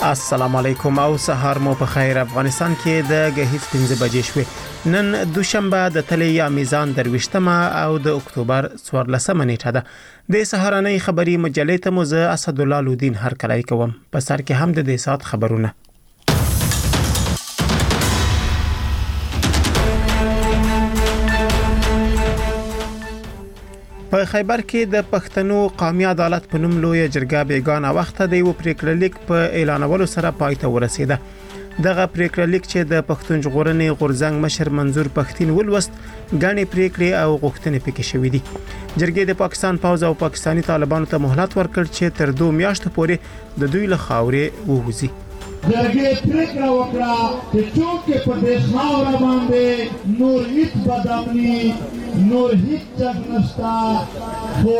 السلام علیکم او سهار مو په خیر. افغانستان کې د غهیز 15 بجې شوې. نن دوشنبه د تلې یا میزان درويشتمه او د اکتوبر 14 نیټه ده. د سهارنۍ خبري مجلې ته مو زه اسد الله لودین هر کلای کوم. په سر کې هم د دې سات خبرونه. په خیبر کې د پښتنو قومي عدالت په نوم لوی جرګه بیګانه وخت د یو پریکړه لیک په اعلانولو سره پای ته ورسیده. دغه پریکړه لیک چې د پښتون ژغورنې غورځنګ مشر منظور پښتين ولوست غاڼې پریکړې او غوښتنې پکې شوې دي. جرګې د پاکستان پوز او پاکستاني طالبانو ته مهلت ورکړ چې تر 2 میاشتو پورې د دوی له خاورې ووځي. جرګې پریکړه وکړه چې څوک په دې خاور باندې نور هیڅ بدامني نور هیڅ نشتا خو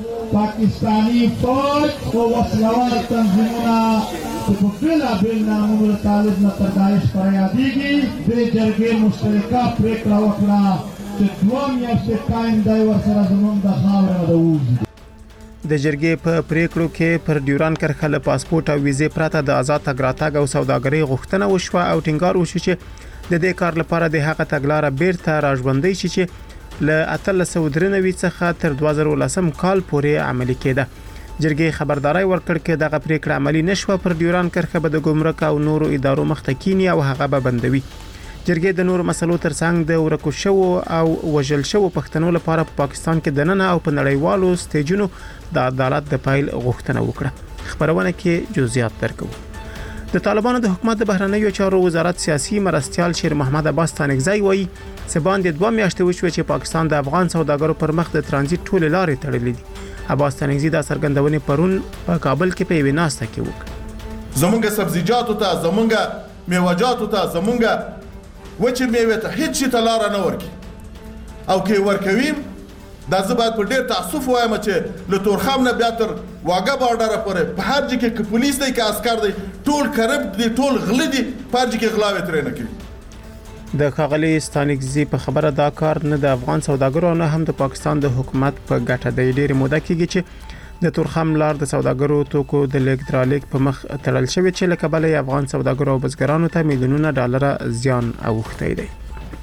پاکستانی فوج او وسلوال تنظیمونه په بلا نامونو طالب نه تردایش پریادیږي. د جرګې مشترکه پریکړه وکړه چې 2 میاشتې ټایم دی ورسره زموږ د خاور نه ووځي. د جرګې په پریکړو کې پر ډیوران کرښه له پاسپورت او ویزې پرته د آزاد تګ راتګ او سوداګرۍ غوښتنه وشوه او ټینګار وشو چې د دې کار لپاره د هغه تګلارې بیرته راژوندۍ شي چې له 1393 څخه تر 2010 کال پورې عملي کېده. جرګې خبرداري ورکړ چې دغه پریکړه عملي نشوه پر ډیوران کرښه به د ګمرک او نورو ادارو مختکینی او هغه به بندوي. جرګې د نورو مسلو ترڅنګ د ورکو شو او وژل شو پښتنو لپاره په پاکستان کې د نن او په نړیوالو سټیجونو د عدالت د پایل غوښتنه وکړه. خبرونه کې جزئیات درکو. د طالبانو د حکومت د بهرنیو چارو وزارت سیاسي مرستيال شیر محمد عباس تانکزی وایي چې باندې 2 میاشتې وشوي چې پاکستان د افغان سوداګرو پر مخ د ترانزیت ټول لارې تړلې دي. عباس تانکزی د سرګندونې پرون په کابل کې په ویناسته کې وکړه. زمونږ سبزیجاتو ته زمونږ میوه‌جاتو ته زمونږ وچه میوه ته هیڅ شي تلاره نه ورکی او کې ورکویم دا زه باید په ډیر تاسف وایم چې له تورخم نه بیا تر واګه بارډر پورې په هر ځای کې پولیس دی کې عسكر دی ټول کرب دي ټول غلي دي په هر ځای کې غلاوې ترې نه کوي. د خغلی ستانکزی په خبره دا کار نه د افغان سوداګرو نه هم د پاکستان د حکومت په ګټه دی. ډیر موده کېږي چې د تورخم لار د سوداګرو توکو د لیکټرالیک په مخ تړل شوی چې لکه بلې افغان سوداګرو او بزګرانو ته میلیونونه ډالر زیان اوښتی دی.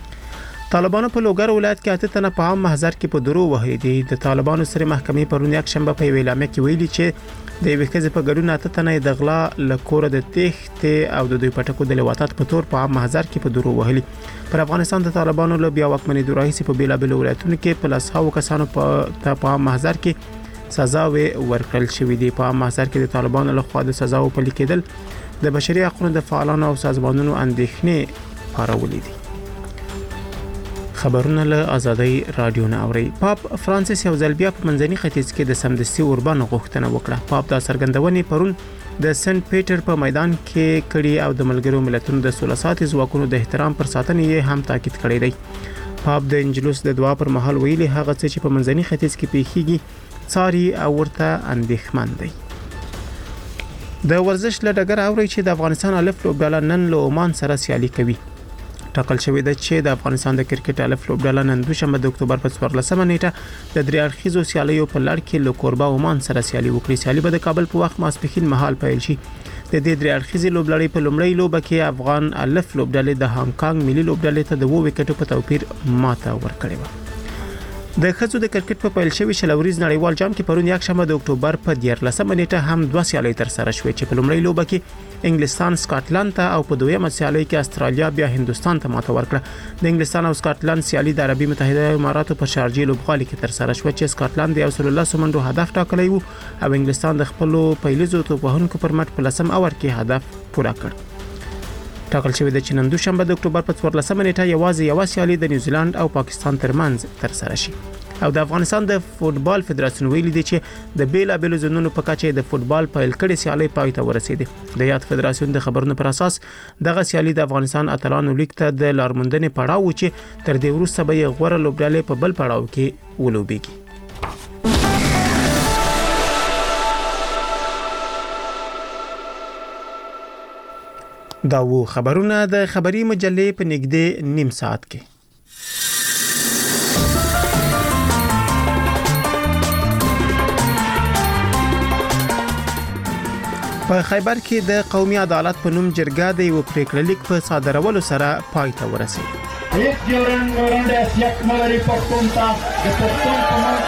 طالبانو په لوګر ولایت کې 8 تنه په عام محضر کې په درو وهلي دي. د طالبانو سره محکمې پرون یک شنبه په ویلامه کې ویلي چې د وکړې په ګډون 8 تنه د غلا لکور د تخت او د دوی پټکو د لواتات په تور په عام محضر کې په درو وهلي. پر افغانستان د طالبانو له بیا واکمنۍ د رئیس په بیلابل ولایتونو کې په لاسو کسانو په عام محضر کې سزاوي ورکړل شوې دي. په عام محضر کې د طالبانو له خوا د سزاو پلي کېدل د بشري حقوقو د فعالانو او سازمانونو اندېښنې پارولې دي. خبرونه له ازادي رادیو نه اوري. پاپ فرانسیس یو ځل بیا په منځني ختیځ کې د سمدستي اوربان غوښتنه وکړه. پاپ د سرګندونې پرون د سنت پیټر په میدان کې کړي او د ملګرو ملتونو د 16 ساعت ځواکونو د احترام پر ساتنې هم تاکید کړی دی. پاپ د انجلوس د دعا پر مهال ویلي هغه څه چې په منځني ختیځ کې پیښیږي څاري او ورته اندېښمن دی. د ورزش له ډګر اوري چې د افغانستان الف لوبډله نن له عمان سره سیالي کوي. ټاکل شوی دی چې د افغانستان د کرکټ الف لوبډله نن دوشنبه د اکتوبر په 14 نیټه د درې اړخیزو سیالیو په لړ کې له کوربه عمان سره سیالي وکړي. سیالي به د کابل په وخت ماسپښین مهال پیل شي. د دې درې اړخیزې لوبلړۍ په لومړۍ لوبه کې افغان الف لوبډلې د هانګ کانګ ملي لوبډلې ته د 2 وکټو په توپیر ماته ورکړې و. د خځو د کرکټ په پیل شوی شلوريز نړیوال جام کې پرون یک شنبه د اکتوبر په 14 نیټه هم 2 سیالۍ تر سره شوې چې په لومړۍ لوبه کې انګلستان سکاټلند ته او په دویمه سیالۍ کې استرالیا بیا هندستان ته ماته ورکړه. د انګلستان او سکاټلند سیالي د عربي متحده اماراتو په شارجې لوبغالي کې تر سره شوه چې سکاټلند د 100 منډو هدف ټاکلی وو او انګلستان د خپل پیلزو توپوهونکو پر مټ په لسم اور کې هدف پوره کړ. ټاکل شوی د چنن دوشنبه د اکتوبر په 14 نیټه یوازې یو سیالي د نیوزیلند او پاکستان ترمنځ تر سره شي. او د افغانستان د فوتبال فدراسیون ویلي دی چې د بیلابل زونونو په کچه د فوتبال پیل کړي سیالي پای ته ورسېده. د یاد فدراسیون د خبرونو پر اساس دغه سیالي د افغانستان اتلانو لیګ ته د لارموندنې پړاو چې تر دې وروسته به غوړه لوبډلې په بل پړاو کې ولوبېږي. دا وو خبرونه د خبري مجلې په نږدې نیم ساعت کې. په خیبر کې د قومي عدالت په نوم جرګه د یو پریکړه لیک په صادرولو سره پای ته ورسېده. هیڅ ډیورنډ حیثیت نه لري پښتون ته. د پښتون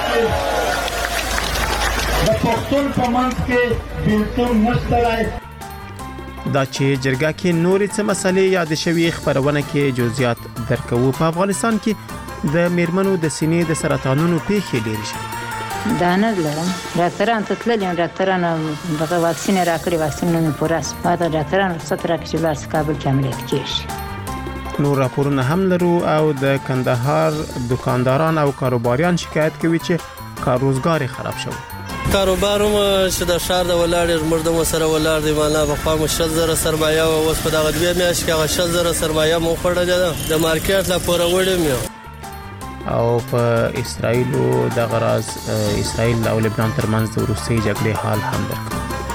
په منځ کې بېلتون نشته دی. دا چې جرګه کې نورې څه مسلې یاد شوي خبرونه کې جزئیات درکوو. په افغانستان کې د میرمنو د سینې د سرطانونو پیښې ډېرې شوي. دا نه لرم ډاکټران ته تللی یم، ډاکټران دغه واکسین راکړي، واکسین نه پوره ما ته ډاکټران رخصت راکړي چې لاړ شم کابل کې عملیات کېږي. نور راپورونه هم لرو او د کندهار دکانداران او کاروباریان شکایت کوي چې کار روزګار خراب شوی. کاروبار هم چې د ښار د ولاړ زموږ د مسره ولاړ دی، معنا په خوا مو 60,000 سرمایه او اوس په دغه دوه میاشت کې هغه 60,000 سرمایه مو خوړلې ده، د مارکیټ لا پوره وړم یو. او په اسرائیل د غراز اسرائیل او لبنان ترمنځ د روسي جګړې حال هم درکو.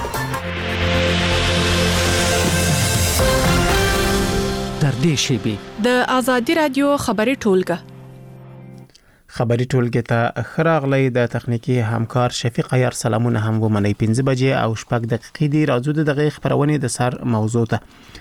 در دې شیبه د ازادي رادیو خبري ټولګه ته خراغلی د تخنیکی همکار شفیق عیار سلامونه هم ومني. 5 بجې او 6 دقیقې دی. راځو د دغه خبرونه د سر موضوع ته.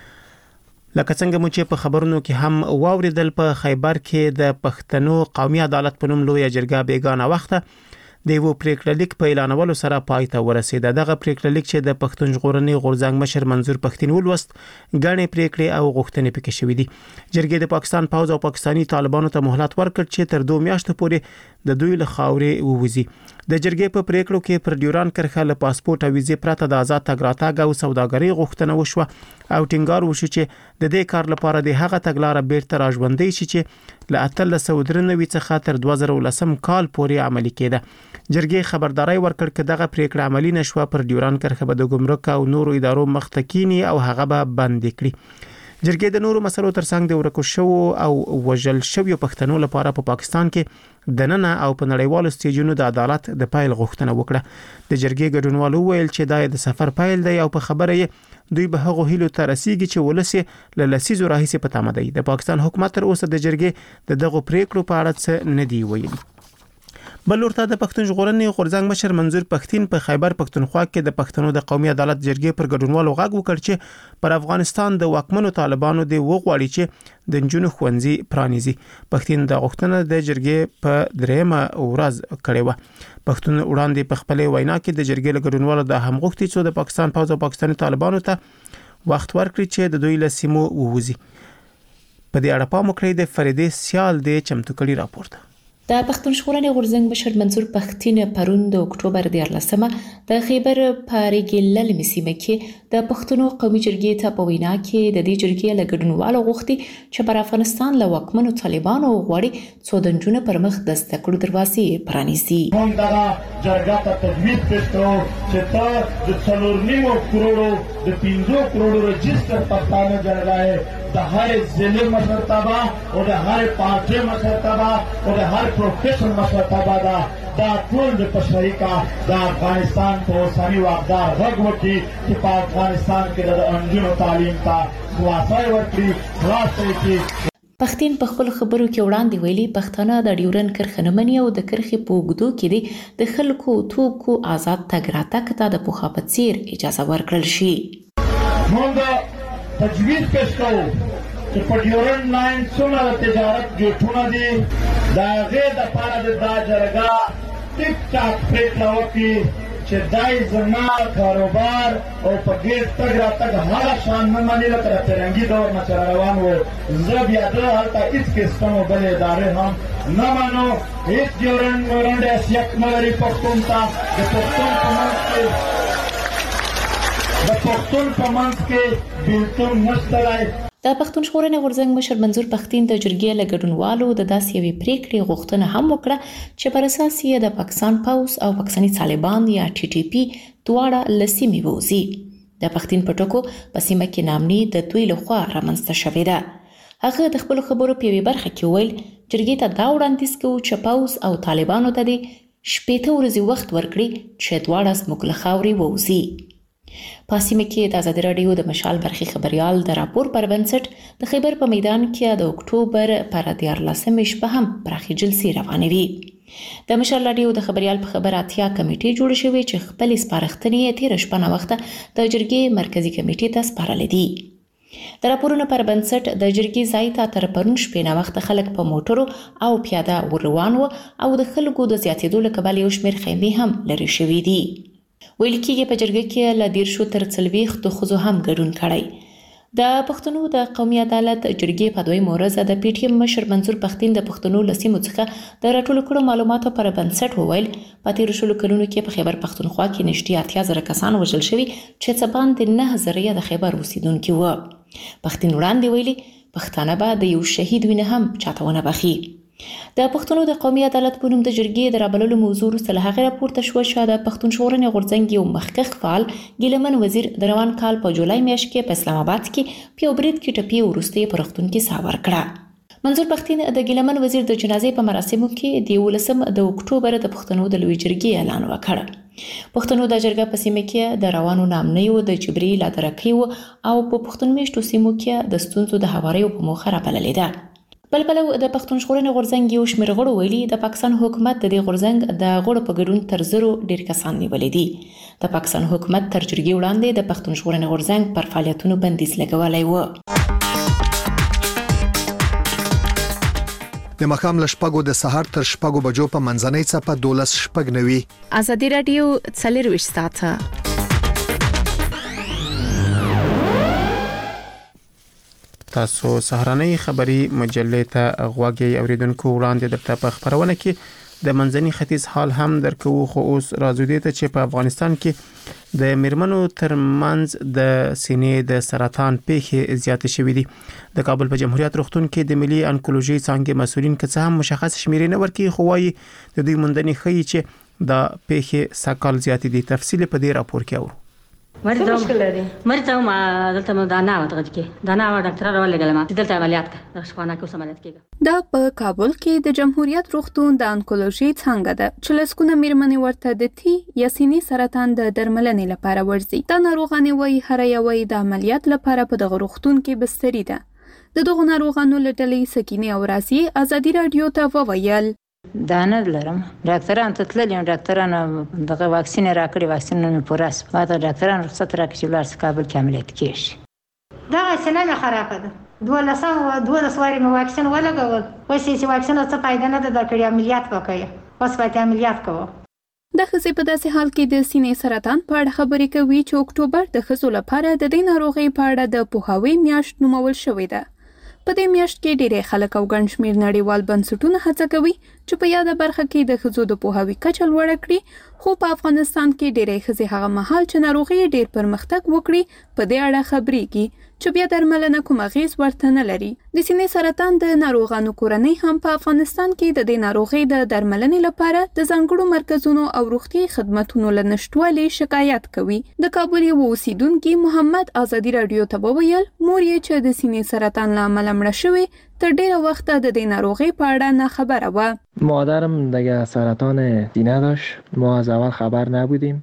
لکه څنګه مو چې په خبرونو کې هم واوریدل، په خیبر کې د پښتنو قومي عدالت په نوم لویه جرګه بیګانه وخته د یو پریکړه لیک په اعلانولو سره پای ته ورسېده. دغه پریکړه لیک چې د پښتون ژغورنې غورځنګ مشر منظور پښتين ولوست، غنې پریکړې او غوښتنې پکې شوې دي. جرګې د پاکستان پوځ او پاکستاني طالبانو ته مهلت ورکړ چې تر 2 میاشتو پورې د دوی له خاورې ووځي. د جرګې په پریکړو کې پر ډیوران کرښه له پاسپورت او ویزې پرته د آزاد تګ راتګ او سوداګرۍ غوښتنه وشوه او ټینګار وشو چې د دې کار لپاره د هغه تګلارې بیرته راژوندۍ شي چې له 1893 څخه تر 2010 کال پورې عملي کېده. جرګې خبرداري ورکړ چې دغه پریکړه عملی نشوه پر ډیوران کرښه به د ګمرک او نورو ادارو مختکینی او هغه به بند کړي. جرګې د نورو مسلو ترڅنګ د ورکو شو او وژل شویو پښتنو لپاره په پاکستان کې د نن او په نړیوالو سټیجونو د عدالت د پایل غوښتنه وکړه. د جرګې ګډونوالو ویل چې دا د سفر پایل دی او په خبره یې دوی به هغه هیلو ته رسیږي چې ولسی له لسیزو راهیسې په تمه دی. د پاکستان حکومت تر اوسه د جرګې د دغه پریکړو په اړه څه نه دی ویلي. بل ورته د پښتون ژغورنې غورځنګ مشر منظور پښتين په خیبر پښتونخوا کې د پښتنو د قومي عدالت جرګې پر ګډونوالو غږ وکړ چې پر افغانستان د واکمنو طالبانو د وغواړي چې د جنونو خوندزي پرانیزي. پښتين د غوښتنه د جرګې په درېمه ورځ کړې و. پښتون وړاندې په خپل وینا کې د جرګې له ګډونوالو د هم غوښتي چې د پاکستان پوځ او پاکستاني طالبانو ته وخت ورکړي چې د دوی له سیمو ووځي. په دې اړه پام وکړئ. د فریدې سیال د چمتو کړي راپور ده. د پښتون ژغورنې غورځنګ مشر منظور پښتين پرون د اکتوبر 14 د خیبر په ریګلل سیمه کې د پښتنو قومي جرګې ته په وینا کې د دې جرګې له ګډونوالو غوښتي چې پر افغانستان له واکمنو طالبانو غواړي څو د نجونو پر مخ د زده کړو دروازې پرانیزي. موږ دا جرګه ته تجویز کړو چې تا د 4.5 کروڑو د 15 کروڑو رجستر پښتانه جرګه د هر ضلع مشرتابه او د هر پارټي مشرتابه او د هر پروفیشن مشرتابه دا ټول د پښتریکا د افغانستان په اوسنی واقدار غږ وکړي چې په افغانستان کې د انجونو تعلیم ته خلاصي ورکړي. پښتين په خپل خبرو کې وړاندې ویلي پښتانه د ډیورن کرښه نه مني او د کرښې په اوږدو کې د خلکو توکو آزاد تګ راتګ ته د پوښا په څیر اجازه ورکړل شي. موږ تجویز کړو چې په ډیورن لاین څومره تجارت ګټونه دي دا غیر د پاره د جرګه ټیک ټاک پریکړه وکړي چې دای زما کاروبار او په ګیر تګ راتګ هغه شان نه مني لکه د فرنګي دور نه روان و. زه بیا د هلته هیڅ قسم بل ادارې هم نه منو. هیڅ ډیورن حیثیت نه لري پښتون ته. د پښتون په منځ کې بېلتون نشته دی. د پښتون ژغورنې غورځنګ مشر منظور پښتين د جرګې له ګډونوالو د داسې یوې پریکړې غوښتنه هم وکړه چې پر اساس یې د پاکستان پوځ او پاکستاني طالبان یا TTP دواړه له سیمې ووځي. د پښتين په ټکو په سیمه کې نامني د دوی لخوا رامنځته شوې ده. هغه د خپل خبرو په یوې برخه کې ویل جرګې ته دا وړاندیز کوي چې پوځ او طالبانو ته د 8 ورځې وخت ورکړي چې دواړه زموږ له خاورې ووځي. په سیمه کې د ازادي راډیو د مشال برخي خبريال د راپور پر بنسټ د خیبر په میدان کې د اکتوبر پر 14 شپه هم پراخي جلسې روانې وي. د مشر لاډیو د خبريال په خبر اتیا کمیټې جوړ شوې چې خپل سپارښتنې تیر شپه نه وخته د جرګې مرکزی کمیټې ته سپارلې دي. د راپورونو پر بنسټ د جرګې ځای ته تر پرون شپې نه وخته خلک په موټرو او پیاده ور روان و او د خلکو د زیاتېدو له کبله یو شمېر خیمې هم لرې شوې دي. ویل کېږي په جرګه کې له 10 تر 40 ښځو هم ګډون کړی. د پښتنو د قومي عدالت جرګې په دویمه ورځ د پی ټی ایم مشر منظور پښتين د پښتنو له سیمو څخه د راټولو کړو معلوماتو پر بنسټ وویل په تیرو شلو کلونو کې په خیبر پښتونخوا کې نږدې 80,000 کسان وژل شوي چې څه باندې 9,000 د خیبر اوسیدونکي وو. پښتين وړاندې ویلي پښتانه به د یو شهید وینه هم چاته ونه بخي. د پښتنو د قومي عدالت په نوم د جرګې د رابللو موضوع وروسته له هغې راپورته شوه چې د پښتون ژغورنې غورځنګ یو مخکښ فعال ګیلمن وزیر د روان کال په جولای میاشت کې په اسلام آباد کې په یو برید کې ټپي وروسته یې په روغتون کې ساه ورکړه. منظور پښتين د ګیلمن وزیر د جنازې په مراسمو کې د 19 د اکتوبر د پښتنو د لوی جرګې اعلان وکړ. پښتنو د جرګه په سیمه کې د روانو نامنیو د جبري لادرکیو او په پښتون میشتو سیمو کې د ستونزو د هواریو په موخه راپللې ده. بلبلو د پښتون ژغورنې غورځنګ یو شمېر غړو ویلي د پاکستان حکومت د دې غورځنګ د غړو په ګډون تر 0 ډیر کسان نیولې دي. د پاکستان حکومت تر جرګې وړاندې د پښتون ژغورنې غورځنګ پر فعالیتونو بندیز لګولی و. د مخام لشپګو د سحر تر شپګو بجو په منځنۍ څپه 12 شپګ نوي. ازادي رادیو 24 ساعته. تاسو سهارنۍ خبری مجلې ته غوږی اوریدونکو وړاندې درته په خبرونه کې د منځني ختیځ حال هم درکو. خو اوس راځو دې ته چې په افغانستان کې د میرمنو ترمنځ د سینې د سرطان پیښې زیاتې شوې دي. د کابل په جمهوریت روغتون کې د ملي انکولوژي څانګې مسؤلین که څه هم مشخص شمیرې نه ورکړي خو وايي د دوی موندنې ښیي چې د پیښې سکال زیاتې دي. تفصیل په دې راپور کې اورو. مرته ما دلته دانا وتغه کې دانا و ډاکټر راولګل ما دلته عملیات د شپانه کې عملیات کېږي. دا په کابل کې د جمهوریت روغتون د انکولوژي څنګه ده چې لسکونه میرمنې ورته د تی یا سینې سرطان د درملنې لپاره ورځي. دا ناروغانه وایي هر یو د عملیات لپاره په دغه روغتون کې بستري ده. د دغه ناروغانو لټلې سکینه او راسي ازادي رادیو ته وویل دانه لرم ډاکټران ته تللی ډاکټران دغه واکسین راکړي واکسین نه پوراس ماته ډاکټران رخصت راکړي چې ولر کابل کې عملیات کیږي. دا سینه خراب ده 12 واري مې واکسین ولګول اوس چې واکسین څه فائدہ نه ده کړی عملیات وکړي اوس باید عملیات کوو. د خزې په داسې حال کې د سینې سرطان په اړه خبرې کوي چې اکتوبر د خزو لپاره د دې ناروغي په اړه د پوهاوي میاشت نومول شوې ده. په دې میاشت کې ډېری خلک او ګڼ شمېر نړیوال بنسټونه هڅه کوي چې په یاده برخه کې د ښځو د پوهاوي کچه لوړه کړي. خو په افغانستان کې ډېری ښځې هغه مهال چې ناروغي ډېر پرمختګ وکړي په دې اړه خبرېږي چې بیا درملنه کوم اغېز ورته نه لري. د سینې سرطان د ناروغانو کورنۍ هم په افغانستان کې د دې ناروغۍ د درملنې لپاره د ځانګړو مرکزونو او روغتیايي خدماتونو له نشټوالي شکایت کوي. د کابل یو اوسیدونکي محمد ازادي رادیو ته وویل مور یې چې د سینې سرطان له امله مړه شوې تر ډیره وخت د دې ناروغۍ په اړه نه خبره و. مادرم دیگه سرطان سینه داشت. ما از اول خبر نبودیم.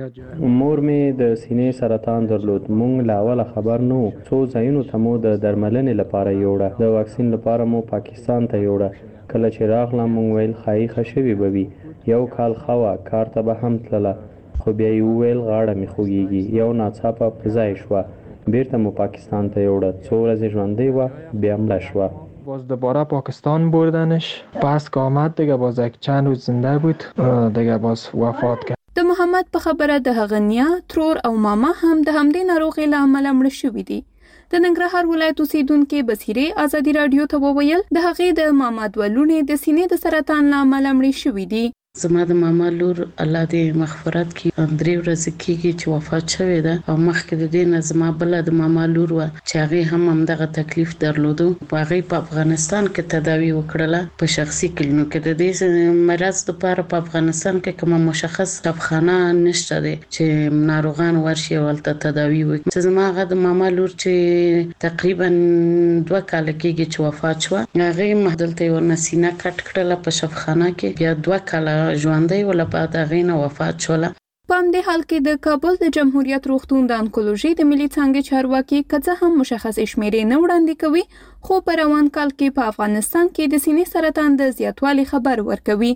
مور می د سینې سرطان درلود. مونږ له اوله خبر نو. څو ځایونو ته مو د درملنې لپاره یوړه. د واکسین لپاره مو پاکستان ته یوړه. کله چې راغلم مونږ ویل خای خشوي بوي. یو کال خوا کار ته به هم تلله. خو بیا یو ویل غاړه می خوږیږي. یو ناڅاپه پزای شو. بیرته مو پاکستان ته یوړه. څو ورځې ژوندۍ و بیا مړه شو. باز دوباره پاکستان بردنش. پس که آمد دیگه باز یک چند روز زنده بود دیگه باز وفات کرد. د محمد په خبره د هغه نیا ترور او ماما هم د همدې ناروغۍ له امله مړه شوي دي. د ننګرهار ولایت اوسیدونکي بصیرې ازادي رادیو ته وویل د هغې د ماما دوه لوڼې د سینې د سرطان له امله مړې شوي دي. زما د ماما لور الله دې مغفرت کړي 3 ورځې کېږي چې وفات شوې ده او مخکې د دې نه زما بل د ماما لور و چې هغه هم همدغه تکلیف درلودو. هغه په افغانستان کې تداوی وکړله په شخصي کلینیک کې. د دې مرض لپاره په افغانستان کې کوم مشخص دواخانه نشته دی چې ناروغان ورشي ولته تداوی وکړي. زما هغه د ماما لور چې تقریبا 2 کال کېږي چې وفات شو. هغه محدلته یو نسینه کټ کړله په شفخانه کې. بیا 2 کال ژوندۍ ولا بعد غینه وفات شوله. په همدې حال کې د کابل د جمهوریت روغتون د انکولوژي د ملي څانګې چارواکي کڅه هم مشخص شمیرې نه وړاندې کوي خو په روان کال کې په افغانستان کې د سینې سرطان د زیاتوالي خبر ورکوي.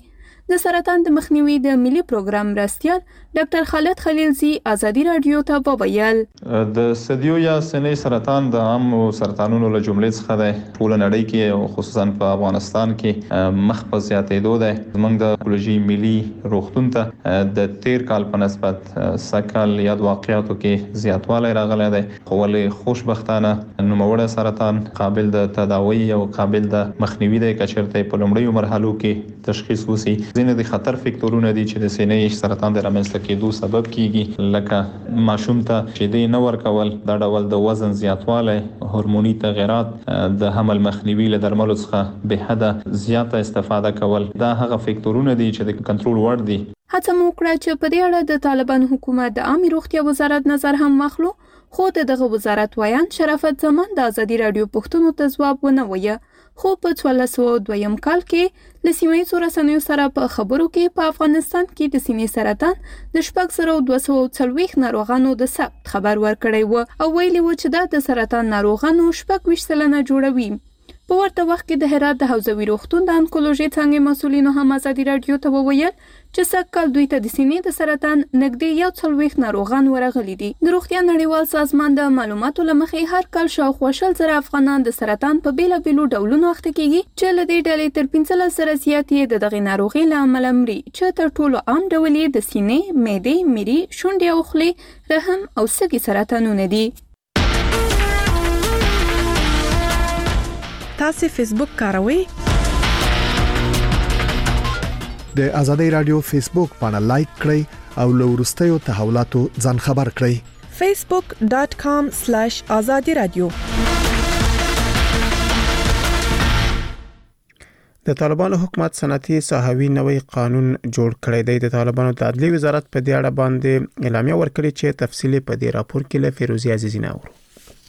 د سرطان د مخنیوي د ملي پروګرام مرستیال ډاکټر خالد خلیلزی ازادي رادیو ته وویل د ثدیو یا سینې سرطان د عام سرطانونو له جملې څخه دی. ټول نړۍ کې خصوصا په افغانستان کې مخ په زیاتېدو دی. زموږ د اکولوژي ملي روغتون ته د تیر کال په نسبت سکل یا د واقعیاتو کې زیاتوالی راغلی دی. خو ولې خوشبختانه نوموړی سرطان قابل د تداوی او قابل د مخنیوي دی که چېرته په لومړیو مرحلو کې تشخیص وشي. ځینې د خطر فکتورونه دي چې د سینې سرطان د رامنځته کېدو سبب کیږي، لکه ماشوم ته شیدې نه ورکول، دا ډول د وزن زیاتوالی، هورموني تغیرات، د حمل مخنیوي له درملو څخه به حده زیاته استفاده کول، دا هغه فکتورونه دي چې د کنټرول وړ دي. هڅه مو وکړه چې په دې اړه د طالبان حکومت د عامه روغتیا وزارت نظر هم واخلو، خو دغه وزارت وایان شرافت زمان د ازادي رادیو پښتنو ته ځواب ونه وایي. خو په 1402 کال کې له سیمه‌ییزو رسنیو سره په خبرو کې په افغانستان کې د سینې سرطان د 4240 ناروغانو د ثبت خبر ورکړی و او ویلي و چې دا د سرطان ناروغانو 24% جوړوي. په ورته وخت کې د هرات د حوزوي روغتون د انکولوژي څنګه مسولینو هم ازادي رادیو ته وویل چې سږکال دوی ته د سینې د سرطان نږدې 40 ناروغان ورغلي دي. د روغتیا نړیوال سازمان د معلوماتو لمخې هر کال شاوخوا 100,000 افغانان د سرطان په بیلابیلو ډولونو اخته کیږي چې له دې ډلې تر 15,000 زیات یې د دغه ناروغي له امله مري، چې تر ټولو عام ډول یې د سینې، معدې، مري، شونډې او خولې، رحم او سږي سرطانونه دي. تاسو فیسبوک کاروئ؟ د ازادي رادیو فیسبوک باندې لایک کړئ او له وروستیو تحولاتو ځان خبر کړئ. facebook.com/azadi radio. د طالبانو حکومت صنعتي صحوي نوې قانون جوړ کړی دی. د طالبانو د عدلي وزارت په دې اړه باندې اعلامیه ورکړې چې تفصیلی په دې راپور کې له فیروزي عزیزی نه اورو.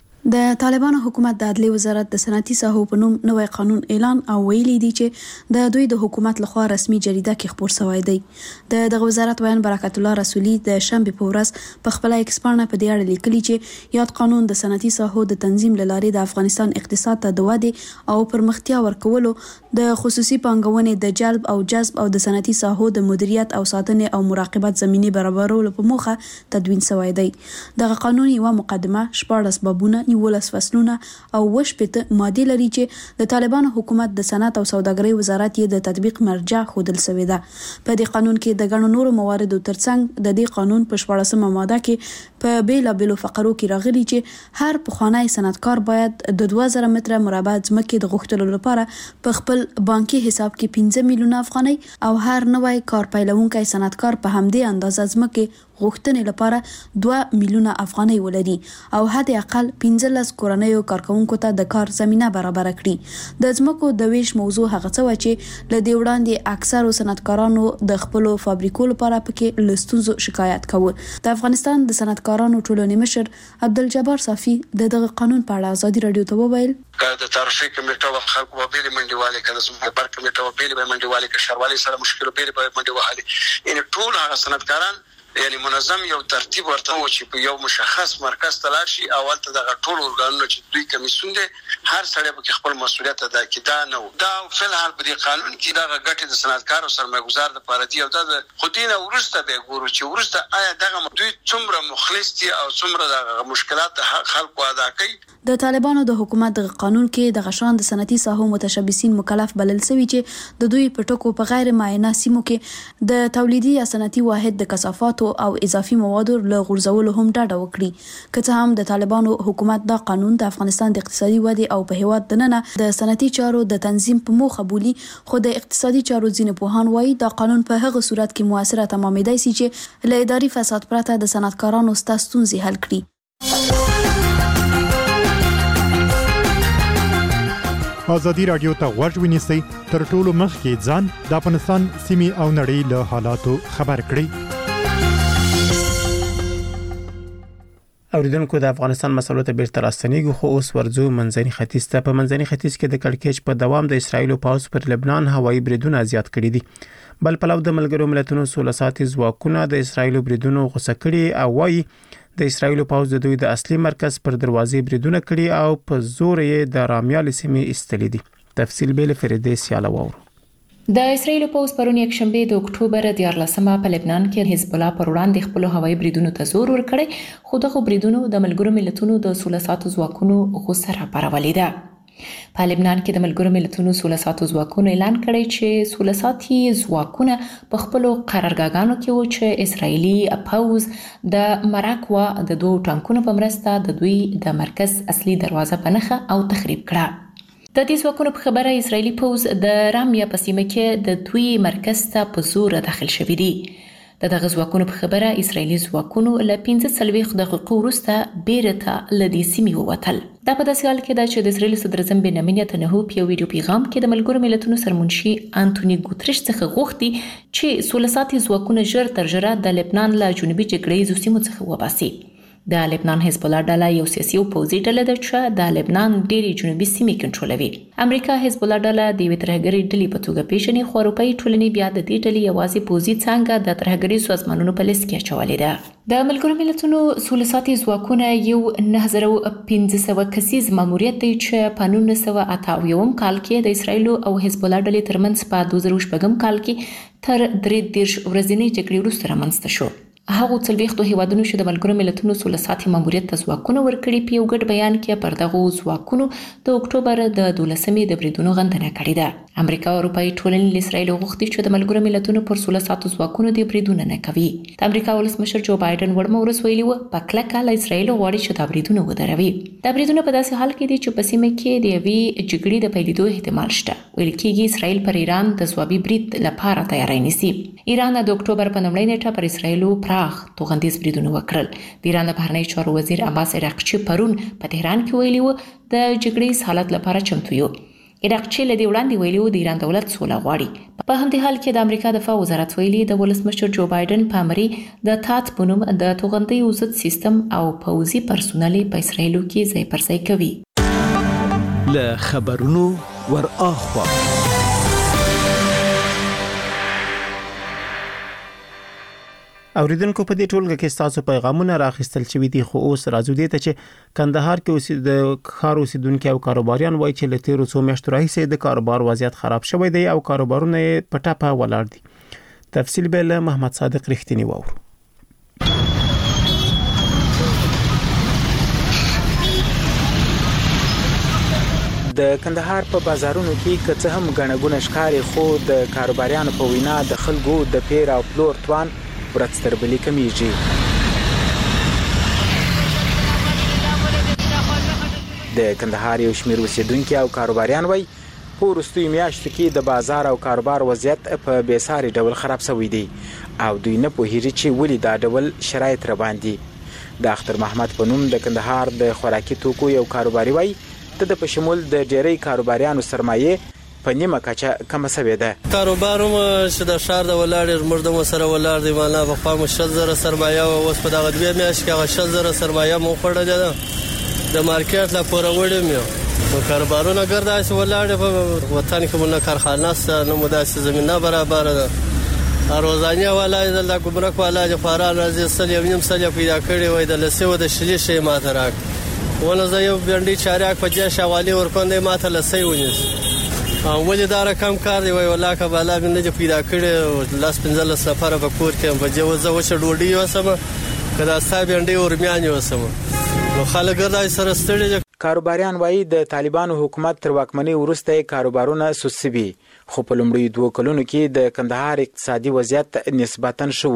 د طالبانو حکومت د عدلي وزارت د صنعتي ساحو په نوم نوې قانون اعلان او ویلي دی چې د دوی د حکومت لخوا رسمي جریده کې خبر شوی دی. دغه وزارت ویان برکت الله رسولي د شنبه په ورځ په خپل ایکس باندې په دې اړه لیکلي چې یاد قانون د صنعتي ساحو د تنظیم لارې د افغانستان اقتصاد ته د ودې او پرمختیا ورکولو، د خصوصي پانګونې د جلب او جذب او د صنعتي ساحو د مدیریت او ساتنې او مراقبت زمینه برابرولو په موخه تدوین شوی دی. دغه قانون یو مقدمه، 14 بابونه، 19 فصلونه او 18 ماده لري چې د طالبانو حکومت د صنعت او سوداګرۍ وزارت یې د تطبیق مرجع خودل شوی ده. په دې قانون کې د غنو نورو مواردو ترڅنګ د دې قانون په 14مه ماده کې په بیلابیلو فقرو کې راغلي چې هر پخوانی صنعتکار باید د 2000 متره مربع ځمکې د غوښتلو لپاره په خپل بانکي حساب کې 15 میلیونه افغانۍ او هر نوی کار پیلونکی صنعتکار په همدې اندازه ځمکې غوښتنې لپاره 2 میلیونه افغانۍ ولري او حد اقل 15 کورنیو کارکونکو ته د کار زمينه برابر کړي. د ځمکو د ویش موضوع هغه څه و چې ل دې وړاندې اکثرو صنعتکارانو د خپل فابریکو لپاره پکې لستونزو شکایت کاوه. د افغانستان د صنعتکارانو ټولنې مشر عبدالجبار صافي دغه قانون په اړه ازادي رادیو ته وویل د تعرفي کمیټه او خلکو په بیل منډیواله کله زموږ پر کمیټه او بیل منډیواله کې شروالي سره مشکل بیل منډیواله ان ټول هغه صنعتکاران یعنی منظم یو ترتیب ورته و چې په یو مشخص مرکز ته لاړ شي. اول ته دغه ټول ارګانونه چې دوی کمیسیون دي هر سړی به خپل مسولیت ادا کړي. دا نه و، دا فلحال په دې قانون کې دغه ګټې د صنعتکار او سرمایه‌ګزار لپاره دی او دا خودینه ورسته به ګورو چې ورسته آیا دغه دوی څومره مخلص دي او څومره د مشکلات خلکو ادا کوي. د طالبانو د حکومت د قانون کې د غشان د صنعتي ساحو متشبثین مکلف بلل شوی چې د دوی په ټکو په غیر معینه سیمو کې د تولیدي یا صنعتي واحد د کثافات او اضافي موادو له غورځولو هم ډاډه وکړي. که څه هم د طالبانو حکومت دا قانون د افغانستان د اقتصادي ودې او په هیواد دننه د صنعتي چارو د تنظیم په موخه بولي، خو د اقتصادي چارو ځینې پوهان وایي دا قانون په هغه صورت کې موثره تمامېدای شي چې له اداري فساد پرته د صنعتکارانو ستونزې حل کړي. ازادي رادیو ته غوږ ونیسئ، تر ټولو مخکې ځان د افغانستان سیمې او نړۍ له حالاتو خبر کړئ. اوریدونکو د افغانستان مسلو ته بیرته راستنیږو، خو اوس ورځو منځني ختیځ ته. په منځني ختیځ کې د کړکېچ په دوام د اسرایل پوځ پر لبنان هوایي بریدونه زیات کړي دي. بل پلو د ملګرو ملتونو سوله ساتي ځواکونه د اسرایل بریدونو غوسه کړي او وايي د اسرایل پوځ د دوی د اصلي مرکز پر دروازې بریدونه کړي او په زور یې د رامیال سیمې استلې دي. تفصیل به له فریدې سیاله وورو. د اسرایل پوز پرون یک شنبه د اکتوبر 14 په لبنان کې حزب الله پر وړاندې خپل هوایي بریدونو ته زور ورکړی، خو دغه بریدونو د ملګرو ملتونو د 16 ساعتو ځواکونو غوسه راپارولې ده. په لبنان کې د ملګرو ملتونو 16 ساعتو ځواکونو اعلان کړی چې 16 ساعتي ځواکونه په خپل قرارګاهانو کې و چې اسرایلی پوز د مراکوا د دوه ټانکونو په مرسته د دوی د مرکز اصلي دروازه په نښه او تخریب کړه. د دې ځواکونو په خبره اسرایلی پوز د رامیا په سیمه کې د دوی مرکز ته په زور داخل شوی دی. د دغه ځواکونو په خبره اسرایلی ځواکونو له 15 دقیقو وروسته بیرته له دې سیمې ووتل. دا په داسې حال کې ده چې د اسرایل صدر اعظم بنیامین نتنیاهو په یو ویډیو پیغام کې د ملګرو ملتونو سرمنشي انټونی ګوتریش څخه غوښتي چې 16 ساعتي ځواکونه ژر تر ژره د لبنان له جنوبي جګړې سیمو څخه وباسي. د لبنان حزب الله ډله یو سیاسي او پوځي ډله ده چې د لبنان ډېری جنوبي سیمې کنټرولوي. امریکا حزب الله ډله د یوې ترهګرۍ ډلې په توګه پیژني، خو اروپایي ټولنې بیا د دې ډلې یوازې پوځي څانګه د ترهګرۍ سازمانونو په لیست کې اچولې ده. د ملګرو ملتونو 16 ساعتي ځواکونه یو 9500 کسیز ماموریت دی چې په 1988 کال کې د اسرایل او حزب الله ډلې ترمنځ په 2014 کال کې تر 33 ورځنۍ جګړې وروسته رامنځته شو. هغه څلويختو هیوادونو چې د ملګرو ملتونو 16 ساعتي ماموریت ته ځواکونه ورکړي په یو ګډ بیان کې پر دغه ځواکونو د اکتوبر د 12مې د بریدونو غندنه کړې ده. امریکا او اروپایي ټولنې له اسرایل غوښتي چې د ملګرو ملتونو پر 16 ساعتو ځواکونو د بریدونه نه کوي. د امریکا ولسمشر جو بایدن ورمه ورس ویلي و په کلکه له اسرایل غواړي چې دا بریدونه ودروي. دا بریدونه په داسې حال کې دي چې په سیمه کې د یوې جګړې د پیلېدو احتمال شته. ویل کېږي اسرایل پر ایران د ځوابي برید لپاره تیاری نیسي. ایران د اکتوبر په لومړۍ نیټه پر اسرایل پراخ توغندیز بریدونه وکړل. د ایران د بهرنی چارو وزیر عباس عراقچي پرون په تهران کې ویلي و د جګړې حالت لپاره چمتو یو. عراقچي له دې وړاندې ویلي و د ایران دولت سوله غواړي. په همدې حال کې د امریکا دفاع وزارت ویلي د ولسمشر جو بایدن په امر د تات په نوم د توغندي ضد سیستم او پوځي پرسونل په اسرایل کې ځای پر ځای کوي. له خبرونو ور اخوا اوریدونکو په دې ټولګه کې تاسو پیغامونه راخستل شوي دي، خو اوس راځو دې ته چې کندهار کې د ښار اوسیدونکو او کاروباریان وایي چې له تیرو څو میاشتو راهیسې د کاروبار وضعیت خراب شوی دی او کاروبارونه په ټاپه ولاړ دي. تفصیل به له محمد صادق رښتینی وورو. د کندهار په بازارونو کې که څه هم ګڼه ښکاري، خو د کاروباریانو په وینا د خلکو د پیر او پلور توان ورځ تر بلې کمیږي. د کندهار یو شمېر اوسیدونکي او کاروباریان وایي په وروستیو میاشتو کې د بازار او کاروبار وضعیت په بېساري ډول خراب شوی دی او دوی نه پوهېږي چې ولې دا ډول شرایط راباندي. د اختر محمد په نوم د کندهار د خوراکي توکو یو کاروباري وایي د په شمول د ډېری کاروباریانو سرمایې په نیمه کچه کمه شوې ده. کاروبار چې د ښار د ولاړ مردم سره ولاړ دی، معنا په خوا مشل زره سرمایه او اوس په دغه دوه میاشت کې هغه شل زره سرمایه مو خړل ده د مارکیټ لا پورې وړم یو نو کاروبارونه ګرځي ولاړ په وطن کې مونږه کارخانه ست نو مداسه زمينه برابر ده. روزانه ولای د ګمرک ولای فاران راځي سل یو نیم سل پیدا کړی وای د لسه و د شلی شي ماته راک ونه زه یو بنډي چارياک په جې شوالي ورکوندې ماته لسه ونیس ولې دا رقم کار دی وای والله که بالا نه پیدا کړي لاس 15 سفر په کور کې په جوزه وشه ډوډۍ وسمه کدا صاحب انډي ورمیان وسمه نو خلک ګرځي سره ستړي. کاروباریان وایي د طالبانو حکومت تر واکمنۍ وروسته کاروبارونه سوسوي، خو په لومړیو 2 کلونو کې د کندهار اقتصادي وضعیت نسبتاً ښه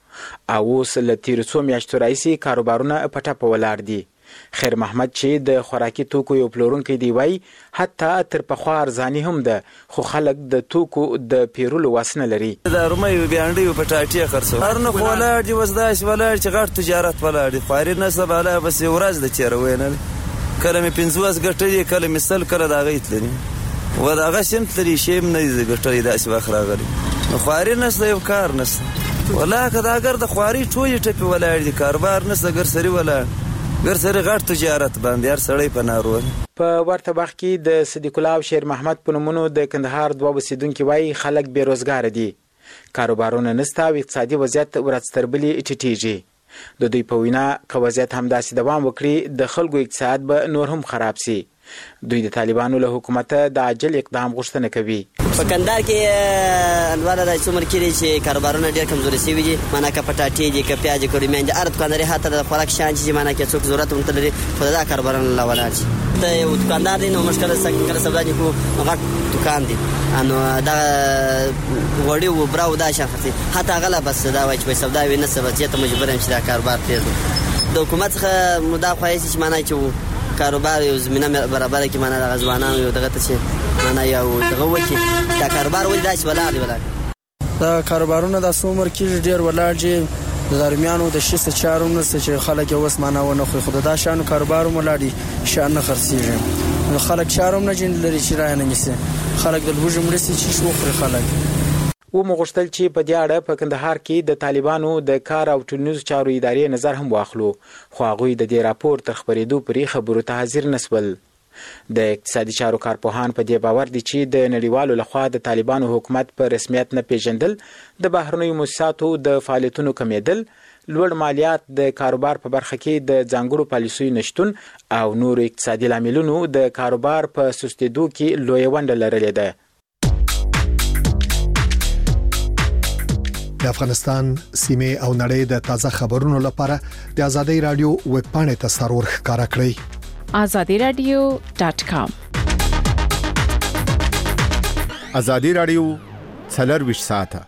و او اوس له تیرو څو میاشتو راهیسې کاروبارونه په ټپه ولاړ دي. خیر محمد چې د خوراکي توکو یو پلورونکی دی وایي حتی تر پخوا ارزاني هم ده، خو خلک د توکو د پیرولو وس نه لري. د رومي بیانډي په ټاټي خرڅو هرنه ولاړ دي وزداش ولاړ چې غټ تجارت ولاړ دي خاري نه سباله بس ورځ د چیرې وینل کله می 15 غټي کله مثال کله دا غیت لري و دا غشم تللی شی نه غټي داسې واخ راغلي نو خاري نه یو کار نه ولا کدا اگر د خواري ټوي ټپي ولاړ دي کاروبار نه سګر سری ولاړ ګرځره غټ تجارت باندې هر سړی په نارو. په ورته وخت کې د صدیق الله او شیر محمد په نومونو د کندهار دوه اوسیدونکو وایي خلک بیروزګار دي، کاروبارونه نشته او اقتصادي وضعیت ورځ تر بلې ټیټیږي. د دوی په وینا که وضعیت همداسې دوام وکړي د خلکو اقتصاد به نور هم خراب شي. دوی د طالبانو له حکومت د عاجل اقدام غوښتنه کوي. په کندهار کې انوار د څومره کې چې کاروبارونه ډېر کمزوري شوي دي معنی که پټاټي دي که پیاز کړي مینځ هر دکانداري حتی د خوراک شان چې معنی کې څوک ضرورت ونته لري خو دا کاروبارونه لا ولاړ شي ته یو دکاندار دی نو مشکل څنګه سودا دي کو غټ دکان دي انو دا وړي و براو دا شخصي حتی غلا بس دا وای چې سودا ویني سبا چې ته مجبور یم چې دا کاروبار تیز د حکومت څخه مدا خوایي چې معنی چې کاروبار یو زمينه برابر کې معنی د غزوانانو یو دغه ته چې معنی یو دغه وکی دا کاروبار ولې داس ولاړ دی دا کاروبارونه د څومره کې ډیر ولاړ دي د درمیانو د شیسه چارونو چې خلک اوس معنی ونه خو خدای دا شانو کاروبار ملاړي شان نه خرڅيږي نو خلک چارم نه جن لري چې راي نه نیسي خلک د لوجم لسي چې شو خوري خلک و مغشتل چې په دې اړه په کندهار کې د طالبانو د کار او ټولنیزو چارو ادارې نظر هم واخلو خو هغه د دې راپور تر خبرېدو پرې خبرو ته حاضر نسول د اقتصادي چارو کارپوهان په دې باور دي چې د نړیوالو لخوا د طالبانو حکومت په رسمیت نه پیژندل د بهرنیو مؤسساتو د فعالیتونو کمیدل لوړ مالیات د کاروبار په برخه کې د ځانګړو پالیسیو نشتون او نور اقتصادي لاملونو د کاروبار په سستېدو کې لوی ونډه لرلې ده د افغانستان سیمه او نړۍ د تازه خبرونو لپاره د آزادۍ رادیو ویب پاڼې ته سرور ښکارا کړئ azadiradio.com آزادۍ رادیو 24 ساعته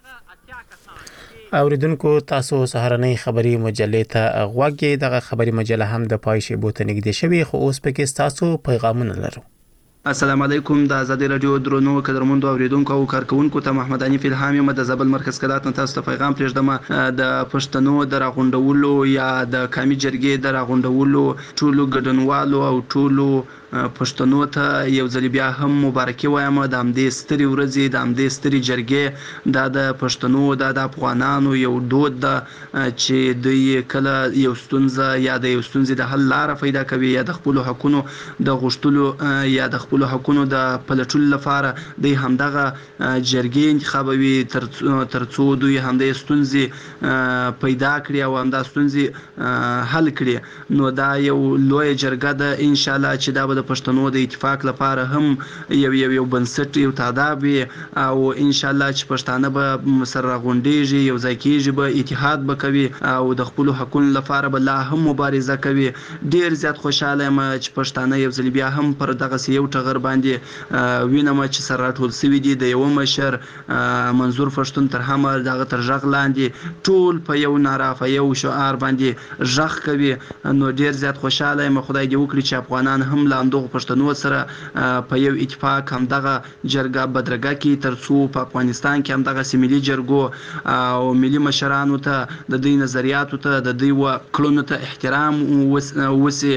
اوریدونکو تاسو سهارنۍ خبری مجلې ته غوږی دغه خبری مجله هم د پایښې بوته نږدې شوی خو اوس پکې تاسو پیغامونه لرو السلام علیکم د آزادۍ رادیو درنو قدرمنو اوریدونکو او کارکونکو ته محمد انیف الهام یم د زابل مرکز کلات تاسو ته پیغام پرېږدم د پښتنو د راغونډولو یا د کامی جرګې د راغونډولو ټولو ګډونوالو او ټولو پښتنو ته یو ځل بیا هم مبارکي وایم د همدې ستري ورځې د همدې ستري جرګې د پښتنو د افغانانو یو دود ده چې دوی کله یو ستونزه یا د یو ستونزې د حل لار پیدا کوي یا د خپل حقونو د غوښتلو یا د خپل حقونو د پلټلو لپاره د همدغه جرګې انتخابوي ترڅو دوی همدې ستونزې پیدا کړي او همدغه ستونزې حل کړي نو دا یو لوی جرګه ده ان شاء الله چې دا د پښتنو د اتفاق لپاره هم یو بنسټ یو تاداب او ان شاء الله چې پښتانه به سره غونډيږي یو ځای کېږي به اتحاد وکوي او د خپل حقوقو لپاره به لا هم مبارزه کوي ډیر زیات خوشاله یم چې پښتانه یو ځل بیا هم پر دغه یو ټغر باندې وینم چې سره ټول سوي دي د یو مشر منظور پښتون تر همه دغه تر ژغ لاندې ټول په یو ناره په یو شعار باندې ژغ کوي نو ډیر زیات خوشاله یم خدای دې وکړي چې افغانان هم لاندغه پښتنو سره په یو اتفاق هم دغه جرګه بدرګه کې ترڅو په افغانستان کې هم دغه سیملي جرګو او ملي مشرانو ته د دوی نظریاتو ته د دوی وکړونو ته احترام وسی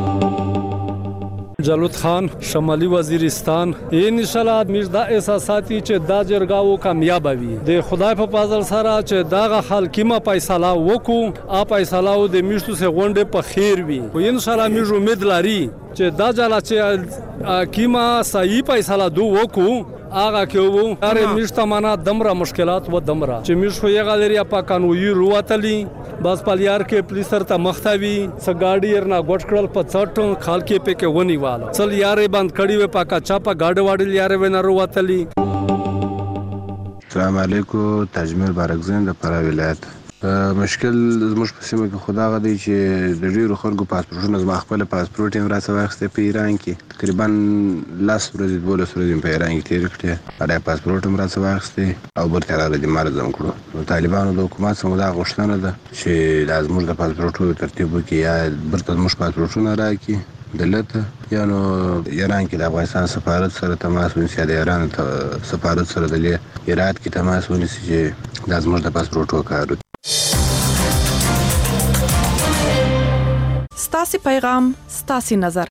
جلوت خان شمالي وزیرستان ان شاء الله موږ دا احساساتي چې دا جرګاو کامیاب وي د خدای په فضل سره چې داغه حکیمه فیصله وکړو ا فیصله د میشتو سه غونډه په خیر وي او ان شاء الله موږ امید لري چې دا ځل چې حکیمه صحیح فیصله وکړو آغا کې وو اره میشته معنا دمره مشکلات و دمره چې میش خو یې غالریا په قانوني رواتلی بس پالیار کې پولیسر ته مختوي سګاډي ورنا غټ کړل په څټ خال کې په کې ونی والو چل یارې بند کړي و پاکا چا په گاډ واډل یارې ونه رواتلی السلام علیکم تجمیل بارکزین د فرا ولایت مشکل زموږ په سیمه کې خدا غدي چې د ډیرو خلکو پاسپورټونه زما خپل پاسپورټ هم راځي واخسته په ایران کې تقریبا لاس ورځې 12 ورځې په ایران کې تیر کړې اړه پاسپورټ هم راځي واخسته او برته راځي مرزم کړو نو طالبانو د حکومت څخه دا غوښتنه ده چې د زموږ د پاسپورټو ترتیب وکړي یا برته زموږ پاسپورټونه راکړي دلته یا نو ایران کې د افغانستان سفارت سره تماس ونیسي د ایران سفارت سره د ایران کې تماس ونیسي چې د زموږ د پاسپورټو کار ستاسي پیغام ستاسي نظر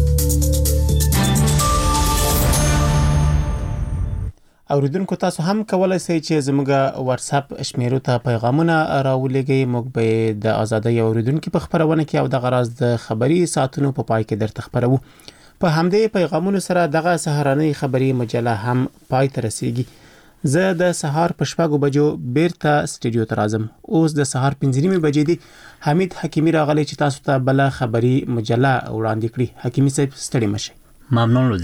اوریدونکو تاسو هم کولای شئ چې زموږ واتس اپ شمیرو ته پیغامونه راولېږئ موږ به د آزادۍ اوریدونکو په خبرونه کې او د غراز د خبري ساتونو په پای کې درته خبرو په همدې پیغامونو سره دغه سهارنۍ خبري مجله هم پای ته رسیږي زه د سهار په 6 بجو بیرته سټډیو ته راځم اوس د سهار 5:30 بجې دي حمید حکیمی راغلی چې تاسو ته بل خبري مجله وړاندې کړي حکیمی صاحب ستړي مشه ممنون